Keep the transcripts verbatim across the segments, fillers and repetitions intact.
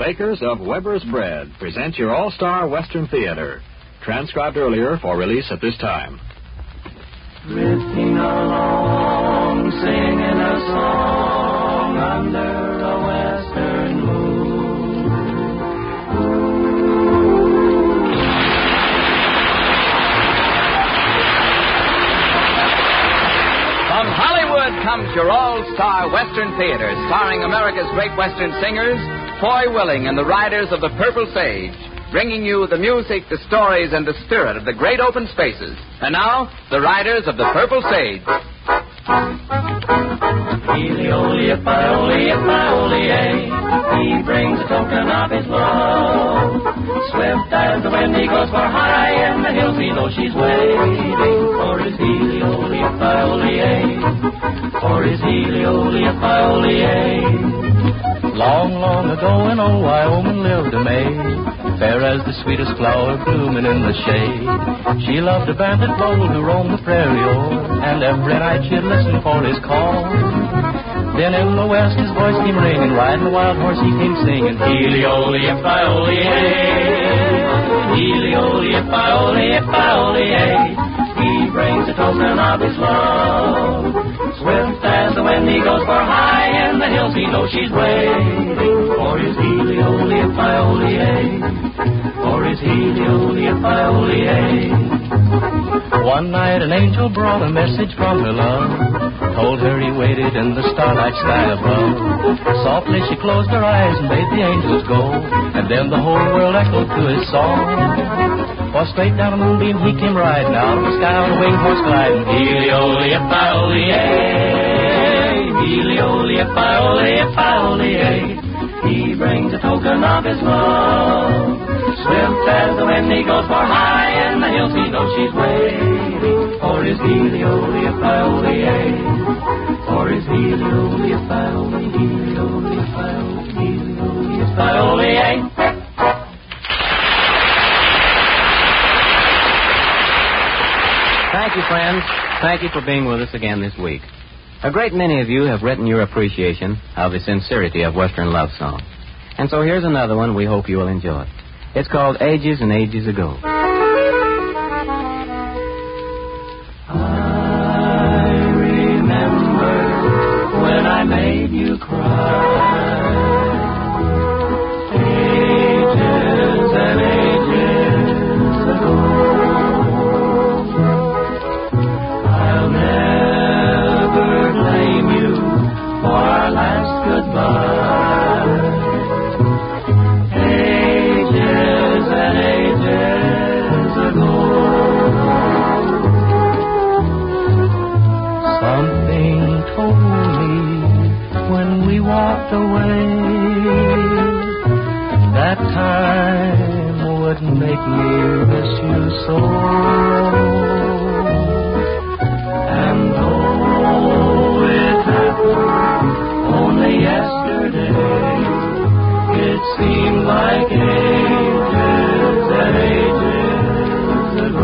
Bakers of Weber's Bread present your All-Star Western Theater, transcribed earlier for release at this time. Drifting along, singing a song under a western moon. From Hollywood comes your All-Star Western Theater, starring America's great Western singers, Foy Willing and the Riders of the Purple Sage, bringing you the music, the stories, and the spirit of the great open spaces. And now, the Riders of the Purple Sage. Eely-oly-if-I-oly-if-I-oly-ay, he brings a token of his love. Swift as the wind he goes for high in the hills, we know she's waiting for his Eely-oly-if-I-oly-ay, for his Eely-oly-if-I-oly-ay. Long, long ago in old Wyoming lived a maid, fair as the sweetest flower blooming in the shade. She loved a bandit bold who roamed the prairie o'er, and every night she'd listen for his call. Then in the west his voice came ringing, riding the wild horse he came singing, Eely-oly-if-I-oly-ay, Eely-oly-if-I-oly-if-I-oly-ay. He brings a token of his love. Swift as the wind he goes for high in the hills, he knows she's waiting for his Eely-oly-if-I-oly-ay, for his Eely-oly-if-I-oly-ay. One night an angel brought a message from her love, told her he waited in the starlight sky above. Softly she closed her eyes and bade the angels go, and then the whole world echoed to his song. For straight down a moonbeam he came riding, out of the sky on a winged horse gliding. Eely-oly-if-I-oly-ay, Eely-oly-if-I-oly-if-I-oly-ay. He brings a token of his love. Swift as the wind he goes for high in the hills, he knows she's waiting for his Eely-oly-if-I-oly-ay, for his Eely-oly-if-I-oly, Eely-oly-if-I-oly, Eely-oly-if-I-oly-ay. Thank you, friends. Thank you for being with us again this week. A great many of you have written your appreciation of the sincerity of Western love song. And so here's another one we hope you will enjoy. It's called Ages and Ages Ago. I remember when I made you cry. Ages and ages ago. I'll never blame you for our last goodbye. Ages and ages ago. Something told me when we walked away that time would make me miss you so. And though it happened only yesterday, it seemed like ages and ages ago.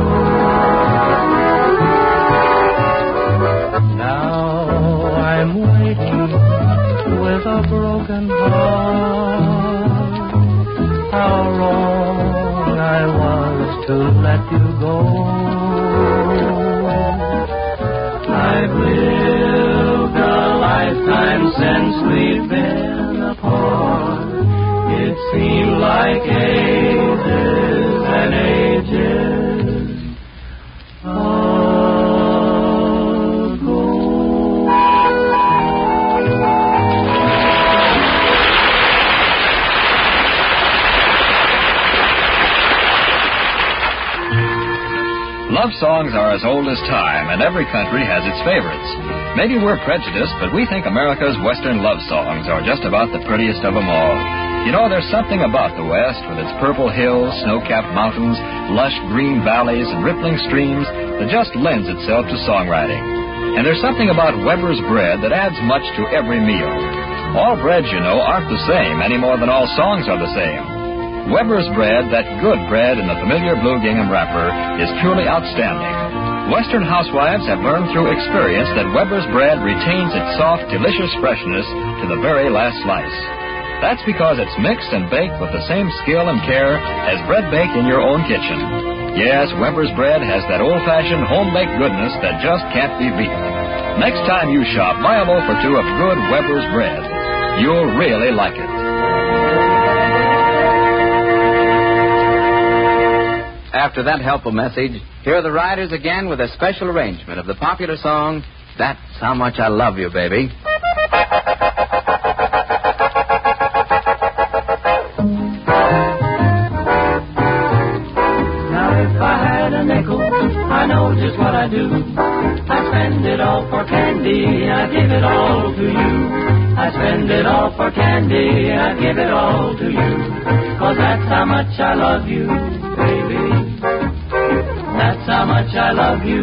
Now I'm waiting with a broken heart. How wrong I was to let you go. I've lived a lifetime since we've been apart. It seemed like ages and ages ago. Love songs are as old as time, and every country has its favorites. Maybe we're prejudiced, but we think America's Western love songs are just about the prettiest of them all. You know, there's something about the West, with its purple hills, snow-capped mountains, lush green valleys, and rippling streams, that just lends itself to songwriting. And there's something about Weber's Bread that adds much to every meal. All breads, you know, aren't the same any more than all songs are the same. Weber's Bread, that good bread in the familiar blue gingham wrapper, is truly outstanding. Western housewives have learned through experience that Weber's Bread retains its soft, delicious freshness to the very last slice. That's because it's mixed and baked with the same skill and care as bread baked in your own kitchen. Yes, Weber's bread has that old-fashioned home-baked goodness that just can't be beaten. Next time you shop, buy a loaf or two of good Weber's bread. You'll really like it. After that helpful message, here are the Riders again with a special arrangement of the popular song, That's How Much I Love You, Baby. Now if I had a nickel, I know just what I do. I spend it all for candy, I give it all to you. I spend it all for candy, I give it all to you. 'Cause that's how much I love you, baby. That's how much I love you.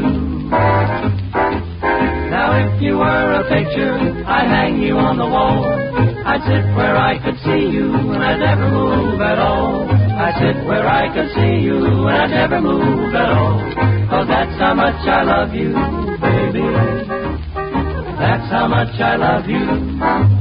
Now if you were a picture, I'd hang you on the wall. I'd sit where I could see you, and I'd never move at all. I'd sit where I could see you, and I'd never move at all. 'Cause that's how much I love you, baby. That's how much I love you.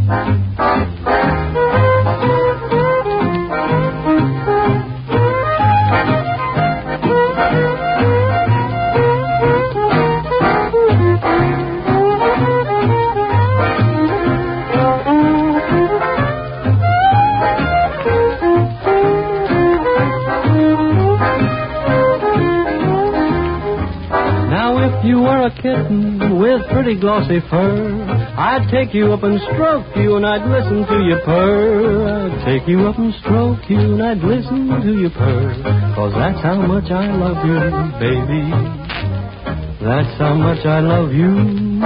A kitten with pretty glossy fur, I'd take you up and stroke you and I'd listen to you purr. I'd take you up and stroke you and I'd listen to you purr. 'Cause that's how much I love you, baby. That's how much I love you.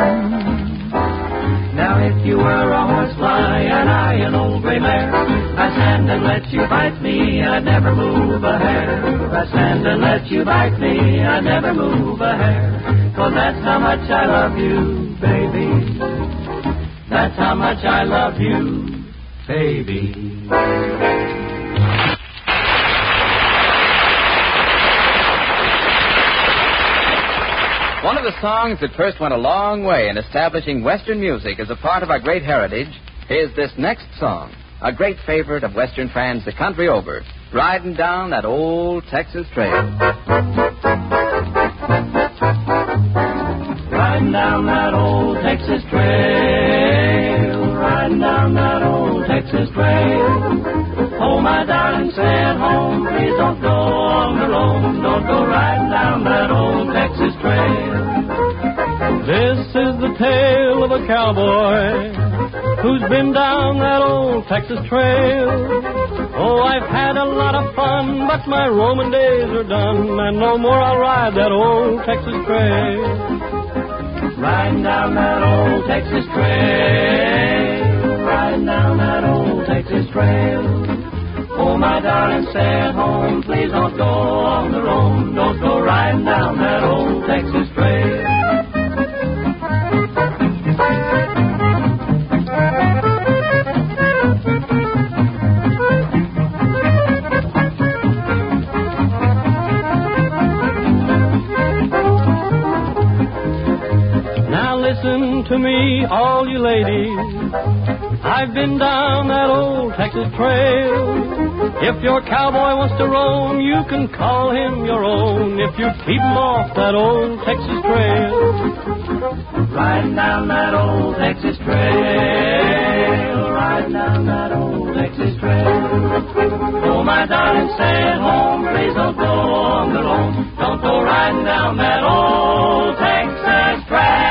Now if you were a horsefly and I an old gray mare, I'd stand and let you bite me, I'd never move a hair. I'd stand and let you bite me, I'd never move a hair. 'Cause that's how much I love you, baby. That's how much I love you, baby. One of the songs that first went a long way in establishing Western music as a part of our great heritage is this next song, a great favorite of Western fans the country over, Riding Down That Old Texas Trail. Riding down that old Texas trail, riding down that old Texas trail. Oh, my darling, send home, please don't go on the road, don't go riding down that old Texas trail. This is the tale of a cowboy who's been down that old Texas trail. Oh, I've had a lot of fun, but my roaming days are done, and no more I'll ride that old Texas trail. Riding down that old Texas trail, riding down that old Texas trail. Oh, my darling, stay at home, please don't go on the road, don't go riding down that old Texas trail. Listen to me, all you ladies. I've been down that old Texas trail. If your cowboy wants to roam, you can call him your own. If you keep him off that old Texas trail. Riding down that old Texas trail, riding down that old Texas trail. Oh, my darling, stay at home, please don't go on the road. Don't go riding down that old Texas trail.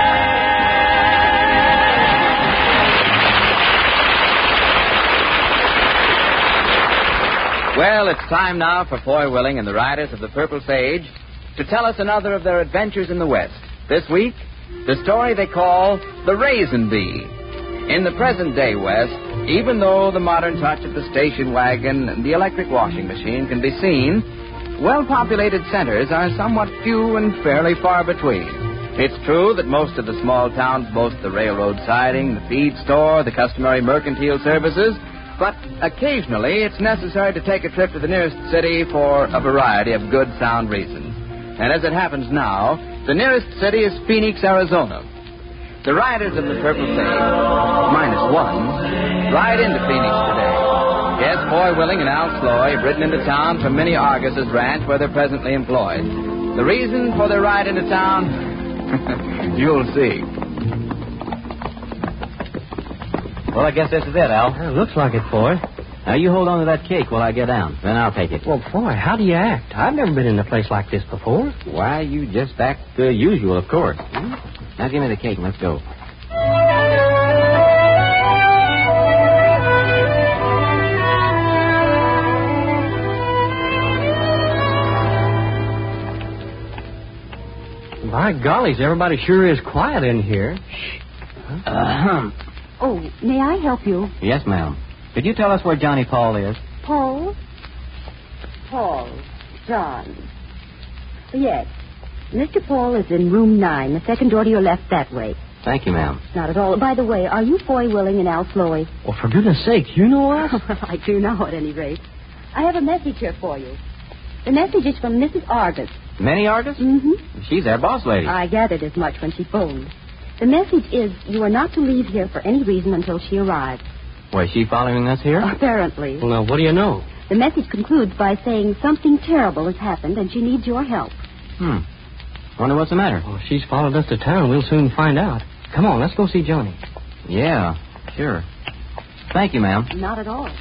Well, it's time now for Foy Willing and the Riders of the Purple Sage to tell us another of their adventures in the West. This week, the story they call The Raisin Bee. In the present-day West, even though the modern touch of the station wagon and the electric washing machine can be seen, well-populated centers are somewhat few and fairly far between. It's true that most of the small towns boast the railroad siding, the feed store, the customary mercantile services, but occasionally it's necessary to take a trip to the nearest city for a variety of good, sound reasons. And as it happens now, the nearest city is Phoenix, Arizona. The Riders of the Purple Sage, minus one, ride into Phoenix today. Foy Willing and Al Sloy have ridden into town from Minnie Argus's ranch where they're presently employed. The reason for their ride into town, you'll see. Well, I guess this is it, Al. Well, looks like it, Foy. Now, you hold on to that cake while I get down. Then I'll take it. Well, Foy, how do you act? I've never been in a place like this before. Why, you just act the usual, of course. Hmm? Now, give me the cake and let's go. By gollies, everybody sure is quiet in here. Huh? Uh-huh. Oh, may I help you? Yes, ma'am. Could you tell us where Johnny Paul is? Paul? Paul. John. Yes. Mister Paul is in room nine, the second door to your left that way. Thank you, ma'am. Not at all. By the way, are you Foy Willing and Al Sloy? Well, for goodness sake, you know us? I do now, at any rate. I have a message here for you. The message is from Missus Argus. Minnie Argus? Mm-hmm. She's their boss lady. I gathered as much when she phoned. The message is you are not to leave here for any reason until she arrives. Was she following us here? Apparently. Well, now, what do you know? The message concludes by saying something terrible has happened and she needs your help. Hmm. Wonder what's the matter. Well, if she's followed us to town, we'll soon find out. Come on, let's go see Johnny. Yeah, sure. Thank you, ma'am. Not at all.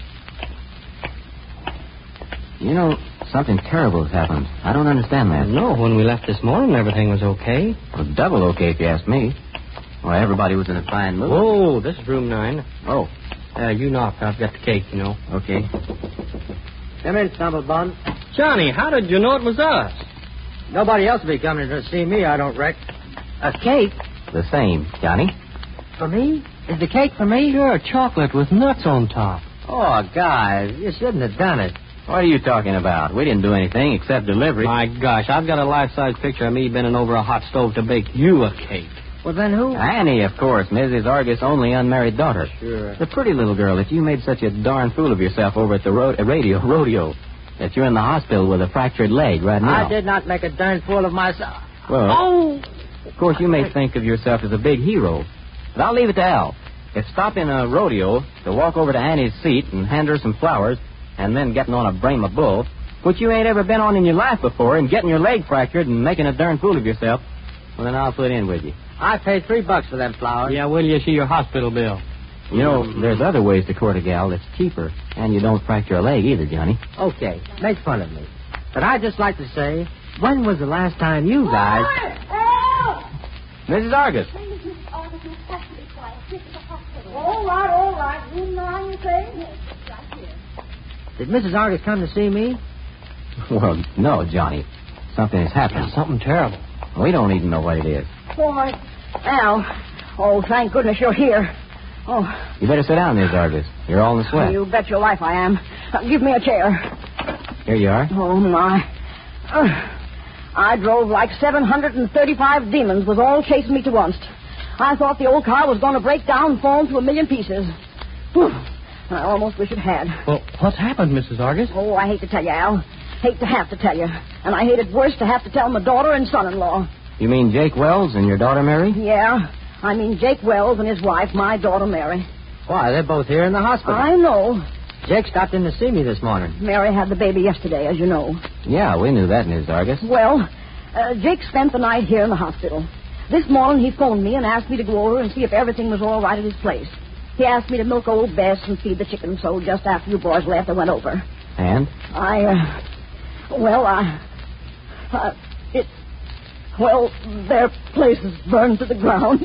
You know, something terrible has happened. I don't understand that. No, when we left this morning, everything was okay. Well, double okay, if you ask me. Why, everybody was in a fine mood. Whoa, this is room nine. Oh. Uh, you knock. I've got the cake, you know. Okay. Come in, Stumblebum. Johnny, how did you know it was us? Nobody else will be coming to see me, I don't reckon. A cake? The same, Johnny. For me? Is the cake for me? Sure, chocolate with nuts on top. Oh, guys, you shouldn't have done it. What are you talking about? We didn't do anything except delivery. My gosh, I've got a life-size picture of me bending over a hot stove to bake you a cake. Well, then who? Annie, of course, Missus Argus' only unmarried daughter. Sure. The pretty little girl that you made such a darn fool of yourself over at the ro- radio rodeo. That you're in the hospital with a fractured leg right now. I did not make a darn fool of myself. Well, oh! Of course, you may think of yourself as a big hero. But I'll leave it to Al. It's stopping a rodeo to walk over to Annie's seat and hand her some flowers and then getting on a Brahma bull, which you ain't ever been on in your life before, and getting your leg fractured and making a darn fool of yourself, well, then I'll put in with you. I paid three bucks for them flowers. Yeah, will you see your hospital bill? You know, there's other ways to court a gal that's cheaper, and you don't fracture a leg either, Johnny. Okay, make fun of me. But I'd just like to say, when was the last time you guys... Missus Argus. All right, all right. Room nine, you say? Yes, right here. Did Missus Argus come to see me? Well, no, Johnny. Something has happened. Yeah, something terrible. We don't even know what it is. Boy, Al. Oh, thank goodness you're here. Oh. You better sit down, Miss Argus. You're all in the sweat. You bet your life I am. Uh, give me a chair. Here you are. Oh, my. Uh, I drove like seven hundred thirty-five demons was all chasing me to once. I thought the old car was going to break down and fall into a million pieces. Whew. I almost wish it had. Well, what's happened, Missus Argus? Oh, I hate to tell you, Al. Hate to have to tell you. And I hate it worse to have to tell my daughter and son-in-law. You mean Jake Wells and your daughter Mary? Yeah. I mean Jake Wells and his wife, my daughter Mary. Why, they're both here in the hospital. I know. Jake stopped in to see me this morning. Mary had the baby yesterday, as you know. Yeah, we knew that, Miss Argus. Well, uh, Jake spent the night here in the hospital. This morning he phoned me and asked me to go over and see if everything was all right at his place. He asked me to milk old Bess and feed the chickens, so just after you boys left, I went over. And? I, uh... Well, I... Uh, it... Well, their place is burned to the ground.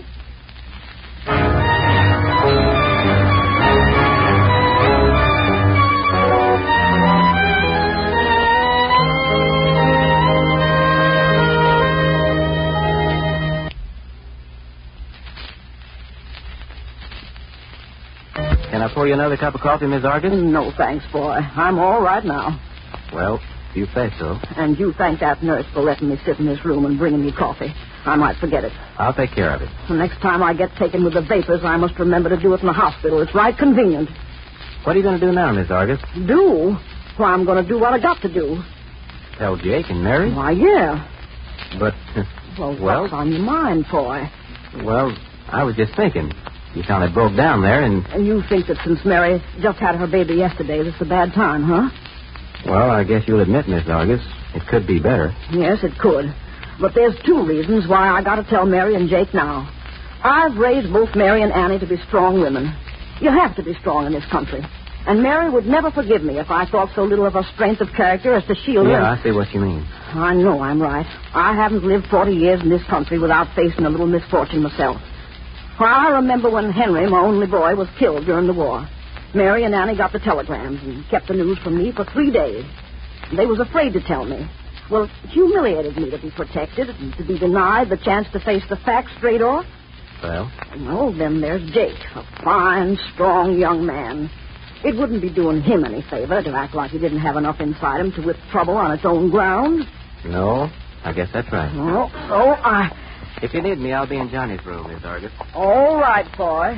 Can I pour you another cup of coffee, Miss Argus? No, thanks, boy. I'm all right now. Well, if you say so. And you thank that nurse for letting me sit in this room and bringing me coffee. I might forget it. I'll take care of it. The next time I get taken with the vapors, I must remember to do it in the hospital. It's right convenient. What are you going to do now, Miss Argus? Do? Why, I'm going to do what I got to do. Tell Jake and Mary? Why, yeah. But, Well, well, what's on your mind, boy? well, I was just thinking. You found it broke down there, and... And you think that since Mary just had her baby yesterday, this is a bad time, huh? Well, I guess you'll admit, Miss Argus, it could be better. Yes, it could. But there's two reasons why I got to tell Mary and Jake now. I've raised both Mary and Annie to be strong women. You have to be strong in this country. And Mary would never forgive me if I thought so little of her strength of character as to shield her. Yeah, I see what you mean. I know I'm right. I haven't lived forty years in this country without facing a little misfortune myself. Well, I remember when Henry, my only boy, was killed during the war. Mary and Annie got the telegrams and kept the news from me for three days. They was afraid to tell me. Well, it humiliated me to be protected and to be denied the chance to face the facts straight off. Well? Well, then there's Jake, a fine, strong young man. It wouldn't be doing him any favor to act like he didn't have enough inside him to whip trouble on its own ground. No, I guess that's right. Oh, oh, I... If you need me, I'll be in Johnny's room, Miss Argus. All right, boy.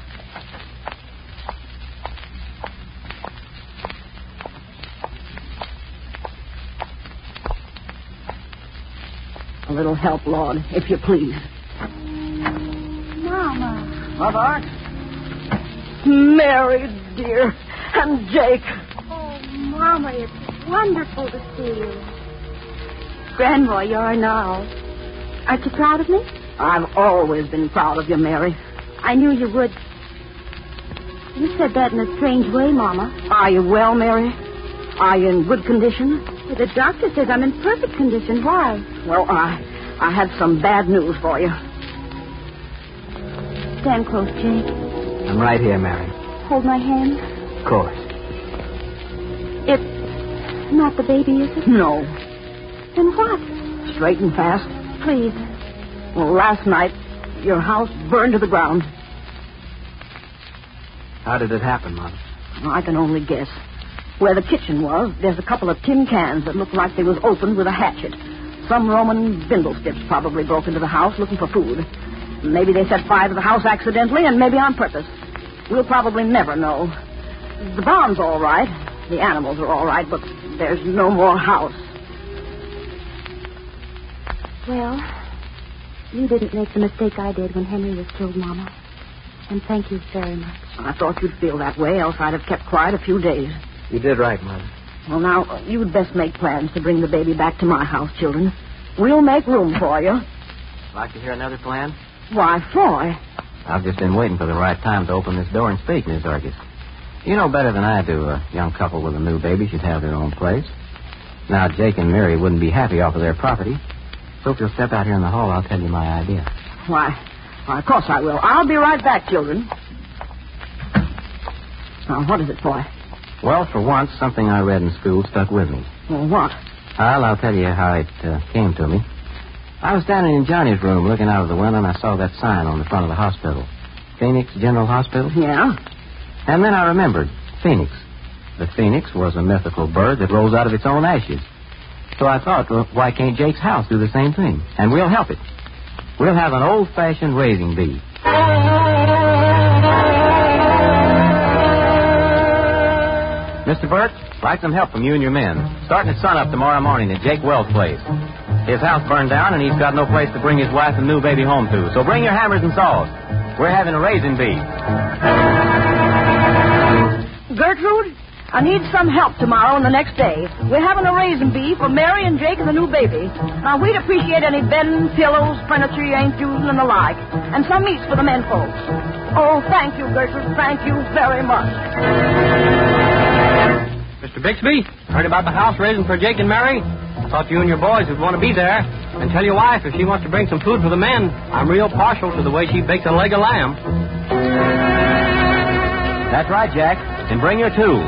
A little help, Lord, if you please. Mama. Mother? Mary, dear, and Jake. Oh, Mama, it's wonderful to see you. Grandma, you are now. Aren't you proud of me? I've always been proud of you, Mary. I knew you would. You said that in a strange way, Mama. Are you well, Mary? Are you in good condition? Well, the doctor says I'm in perfect condition. Why? Well, I, I had some bad news for you. Stand close, Jake. I'm right here, Mary. Hold my hand. Of course. It's not the baby, is it? No. Then what? Straight and fast. Please. Well, last night, your house burned to the ground. How did it happen, Mother? I can only guess. Where the kitchen was, there's a couple of tin cans that look like they was opened with a hatchet. Some Roman bindlestiffs probably broke into the house looking for food. Maybe they set fire to the house accidentally, and maybe on purpose. We'll probably never know. The barn's all right. The animals are all right, but there's no more house. Well, you didn't make the mistake I did when Henry was killed, Mama. And thank you very much. I thought you'd feel that way, else I'd have kept quiet a few days. You did right, Mother. Well, now, you'd best make plans to bring the baby back to my house, children. We'll make room for you. Like to hear another plan? Why, Foy. I've just been waiting for the right time to open this door and speak, Miss Argus. You know better than I do a young couple with a new baby should have their own place. Now, Jake and Mary wouldn't be happy off of their property. So if you'll step out here in the hall, I'll tell you my idea. Why, why, of course I will. I'll be right back, children. Now, what is it, Foy? Well, for once, something I read in school stuck with me. Well, what? Well, I'll tell you how it uh, came to me. I was standing in Johnny's room looking out of the window, and I saw that sign on the front of the hospital. Phoenix General Hospital? Yeah? And then I remembered. Phoenix. The phoenix was a mythical bird that rose out of its own ashes. So I thought, well, why can't Jake's house do the same thing? And we'll help it. We'll have an old-fashioned raising bee. Mister Burt, like some help from you and your men. Starting at sunup tomorrow morning at Jake Wells' place. His house burned down, and he's got no place to bring his wife and new baby home to. So bring your hammers and saws. We're having a raising bee. Gertrude, I need some help tomorrow and the next day. We're having a raising bee for Mary and Jake and the new baby. Now, we'd appreciate any bedding, pillows, furniture you ain't using and the like. And some meats for the men folks. Oh, thank you, Gertrude. Thank you very much. Mister Bixby, heard about the house raising for Jake and Mary? I thought you and your boys would want to be there. And tell your wife if she wants to bring some food for the men. I'm real partial to the way she bakes a leg of lamb. That's right, Jack. And bring your tools.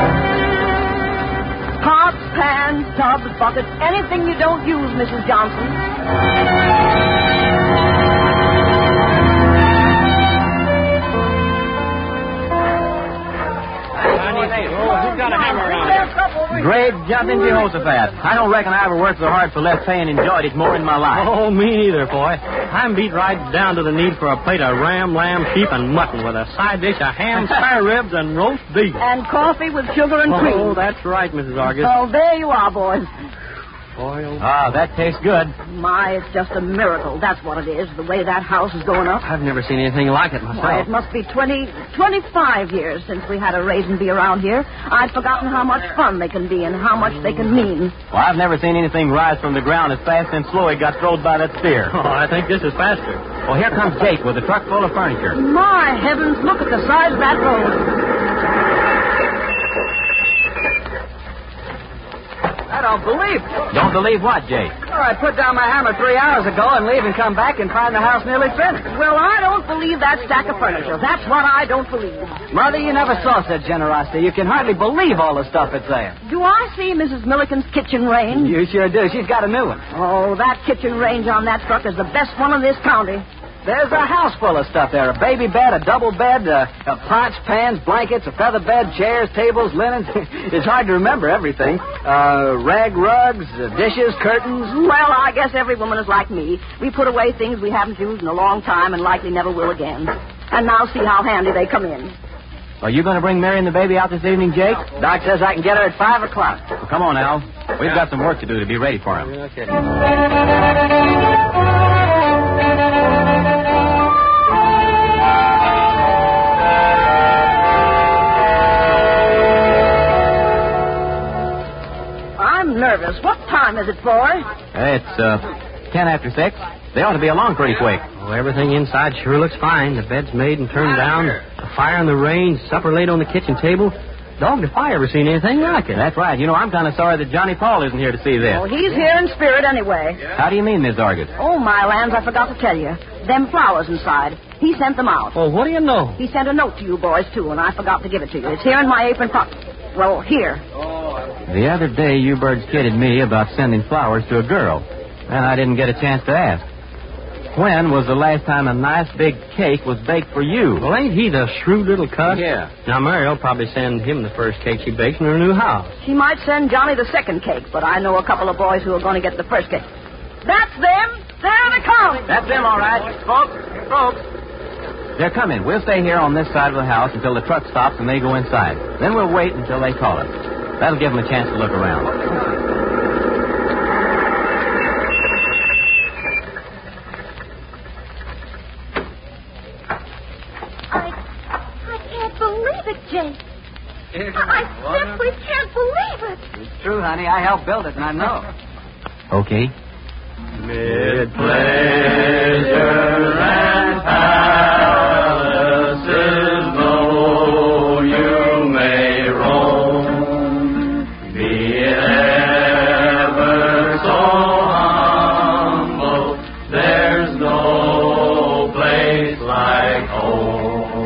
Pots, pans, tubs, buckets, anything you don't use, Missus Johnson. Who's got a hammer around here? Great jumping Jehoshaphat. I don't reckon I ever worked so hard for less pay and enjoyed it more in my life. Oh, me neither, boy. I'm beat right down to the need for a plate of ram, lamb, sheep, and mutton with a side dish of ham, spare ribs, and roast beef. And coffee with sugar and cream. Oh, that's right, Missus Argus. Oh, there you are, boys. Foil. Ah, that tastes good. My, it's just a miracle. That's what it is, the way that house is going up. I've never seen anything like it myself. Why, it must be twenty, twenty-five years since we had a raisin bee around here. I'd forgotten how much fun they can be and how much they can mean. Well, I've never seen anything rise from the ground as fast since Sloey got thrown by that steer. Oh, I think this is faster. Well, here comes Jake with a truck full of furniture. My heavens, look at the size of that road. I don't believe it. Don't believe what, Jake? Well, I put down my hammer three hours ago and leave and come back and find the house nearly finished. Well, I don't believe that stack of furniture. That's what I don't believe. Mother, you never saw such generosity. You can hardly believe all the stuff that's there. Do I see Missus Milliken's kitchen range? You sure do. She's got a new one. Oh, that kitchen range on that truck is the best one in this county. There's a house full of stuff there. A baby bed, a double bed, uh, uh, pots, pans, blankets, a feather bed, chairs, tables, linens. It's hard to remember everything. Uh, rag rugs, uh, dishes, curtains. Well, I guess every woman is like me. We put away things we haven't used in a long time and likely never will again. And now see how handy they come in. Are you going to bring Mary and the baby out this evening, Jake? Doc says I can get her at five o'clock. Well, come on, Al. We've got some work to do to be ready for him. Okay. Nervous. What time is it, boy? It's, uh, ten after six. They ought to be along pretty quick. Well, everything inside sure looks fine. The bed's made and turned down. The fire in the range, supper laid on the kitchen table. Dog, if I ever seen anything like it. That's right. You know, I'm kind of sorry that Johnny Paul isn't here to see this. Oh, he's here in spirit anyway. How do you mean, Miss Argus? Oh, my lands, I forgot to tell you. Them flowers inside. He sent them out. Well, what do you know? He sent a note to you boys, too, and I forgot to give it to you. It's here in my apron pocket. Well, here. The other day, you birds kidded me about sending flowers to a girl, and I didn't get a chance to ask. When was the last time a nice big cake was baked for you? Well, ain't he the shrewd little cuss? Yeah. Now, Mary will probably send him the first cake she bakes in her new house. She might send Johnny the second cake, but I know a couple of boys who are going to get the first cake. That's them. There they come. That's them, all right. Folks, folks. They're coming. We'll stay here on this side of the house until the truck stops and they go inside. Then we'll wait until they call us. That'll give them a chance to look around. I, I can't believe it, Jake. I simply can't believe it. It's true, honey. I helped build it, and I know. Okay. Mid pleasure and palaces low you may roam, be it ever so humble, there's no place like home.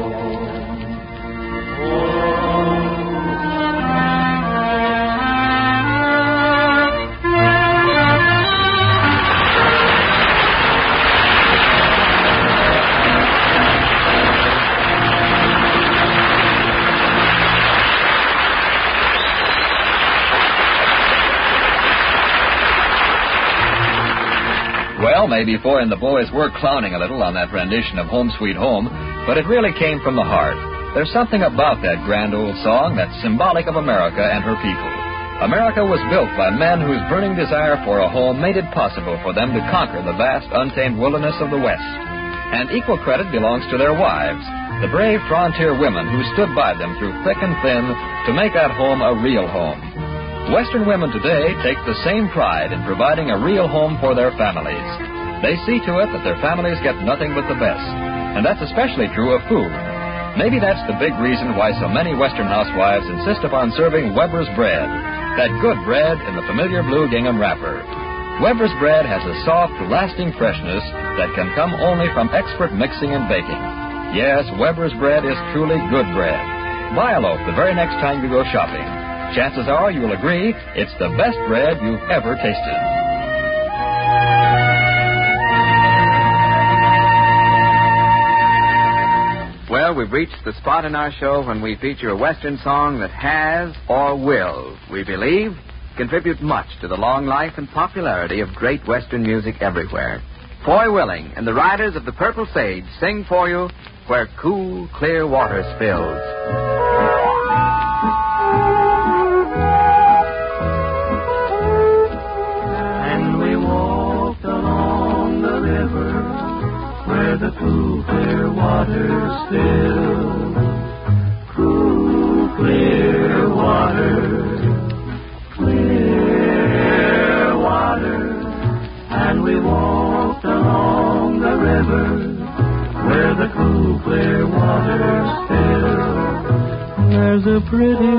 Well, maybe Foy and the boys were clowning a little on that rendition of Home Sweet Home, but it really came from the heart. There's something about that grand old song that's symbolic of America and her people. America was built by men whose burning desire for a home made it possible for them to conquer the vast, untamed wilderness of the West. And equal credit belongs to their wives, the brave frontier women who stood by them through thick and thin to make that home a real home. Western women today take the same pride in providing a real home for their families. They see to it that their families get nothing but the best, and that's especially true of food. Maybe that's the big reason why so many Western housewives insist upon serving Weber's bread, that good bread in the familiar blue gingham wrapper. Weber's bread has a soft, lasting freshness that can come only from expert mixing and baking. Yes, Weber's bread is truly good bread. Buy a loaf the very next time you go shopping. Chances are you'll agree it's the best bread you've ever tasted. Well, we've reached the spot in our show when we feature a Western song that has, or will, we believe, contribute much to the long life and popularity of great Western music everywhere. Foy Willing and the Riders of the Purple Sage sing for you Where Cool, Clear Water Spills.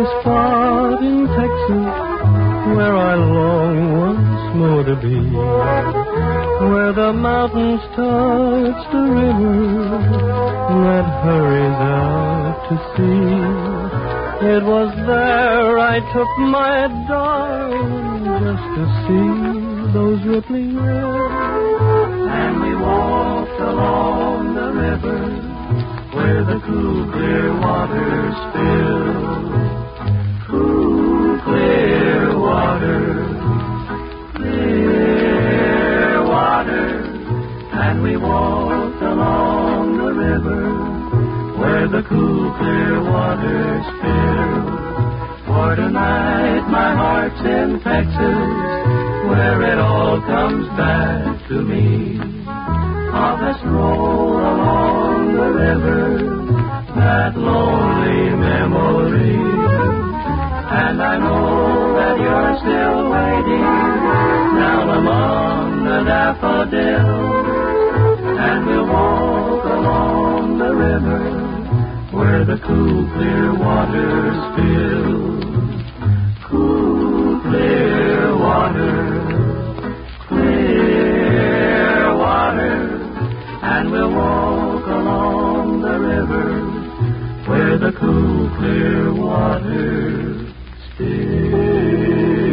the spot in Texas where I long once more to be, where the mountains touch the river that hurries out to sea. It was there I took my darling just to see those rippling waves. And we walked along the river where the cool, clear waters fill. Cool, clear water, clear water. And we walked along the river where the cool, clear waters fill. For tonight my heart's in Texas, where it all comes back to me. I'll just roll along the river, that lonely memory. And I know that you're still waiting down among the daffodils. And we'll walk along the river where the cool, clear waters fill. Cool, clear water, clear water. And we'll walk along the river where the cool, clear water still.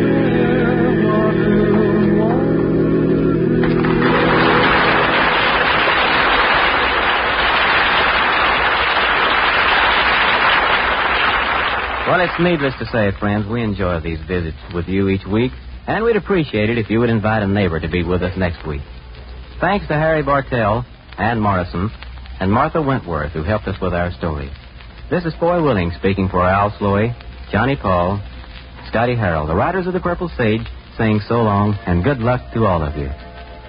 Well, it's needless to say, friends, we enjoy these visits with you each week, and we'd appreciate it if you would invite a neighbor to be with us next week. Thanks to Harry Bartell, Ann Morrison, and Martha Wentworth, who helped us with our story. This is Foy Willing speaking for Al Sloy, Johnny Paul, Scotty Harrell, the writers of The Purple Sage, saying so long and good luck to all of you.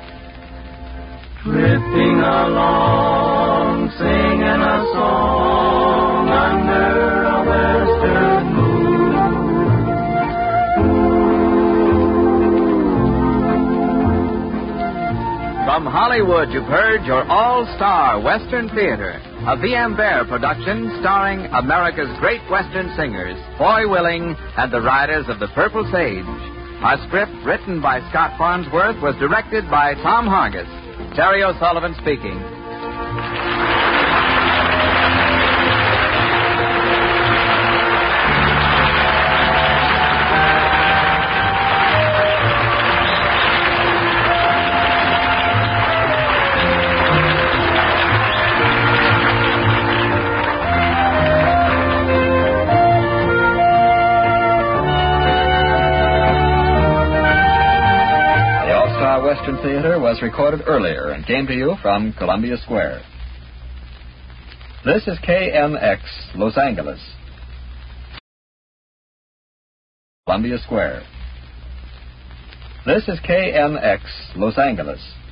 Drifting along, singing a song under a western moon. From Hollywood, you've heard your all-star Western Theater, a V M Bear production starring America's great Western singers, Foy Willing and the Riders of the Purple Sage. Our script, written by Scott Farnsworth, was directed by Tom Hargis. Terry O'Sullivan speaking. Western Theater was recorded earlier and came to you from Columbia Square. This is K M X, Los Angeles. Columbia Square. This is K M X, Los Angeles.